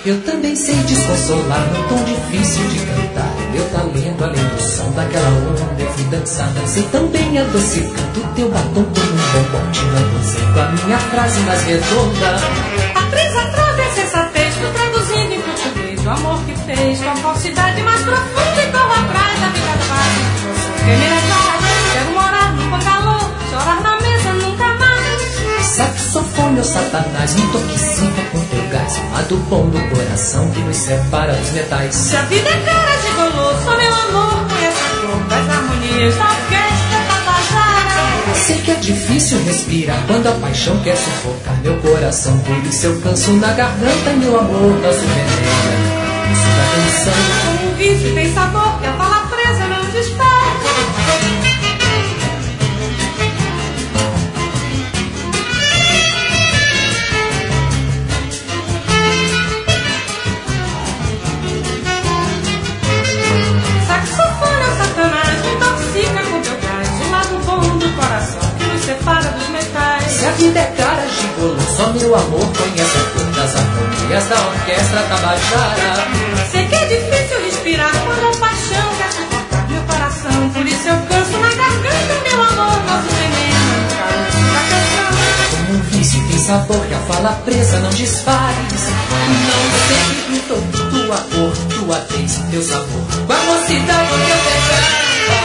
Eu também sei desconsolar num tom difícil de cantar. Meu talento além do som daquela onda. Eu fui dançar, dancei tão bem adocicando teu batom como um bombom. Te lambuzei com a minha frase mais redonda. Atriz, atroz, insensatez, tô traduzindo em português o amor que fez com a falsidade mais profunda e corro atrás da vida fácil. Quem me levar, quero morar no bangalô, chorar na mesa nunca mais. Saxofone ou satanás, me intoxica com teu gás. Lado bom do coração que nos separa dos metais. Se a vida é cara de golo, só meu amor conhece a cor das harmonias da orquestra tabajara. Sei que é difícil respirar quando a paixão quer sufocar meu coração. Por isso eu canso na garganta, meu amor, nosso veneno. Isso da canção. Como um vício tem sabor que a bala presa não desperta. Saxofone ou satanás, me intoxica com teu gás. O lado bom do coração que nos separa dos metais. Se a vida é cara, gigolô, só meu amor conhece a cor das harmonias da orquestra tabajara. Sei que é difícil respirar quando a paixão quer sufocar meu coração. Por isso eu canso na garganta, meu amor, nosso veneno. Caroço da canção. Como um vício tem sabor que a fala presa não desfaz. Não sei que pintou tua cor, tua tez, teu sabor. Com a mocidade que eu pegava.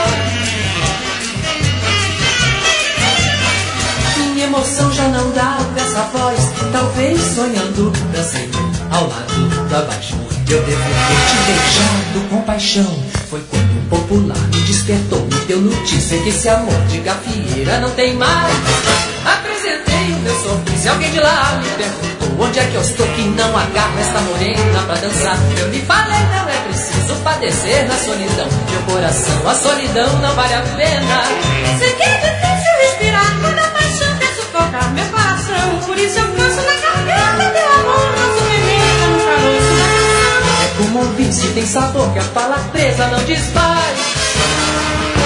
Minha emoção já não dá essa voz. Talvez sonhando dancei ao lado da paixão. Eu devo ter te beijado com paixão. Foi quando o popular me despertou. Me deu notícia que esse amor de gafieira não tem mais. Apresentei o meu sorriso e alguém de lá me perguntou: onde é que eu estou que não agarro esta morena pra dançar? Eu lhe falei, não é preciso padecer na solidão. Meu coração, a solidão não vale a pena. Sei que é difícil respirar quando a paixão quer sufocar meu coração. Por isso eu canso na garganta, meu amor, nosso veneno no caroço da canção. É como um vício, tem sabor que a fala presa não desfaz.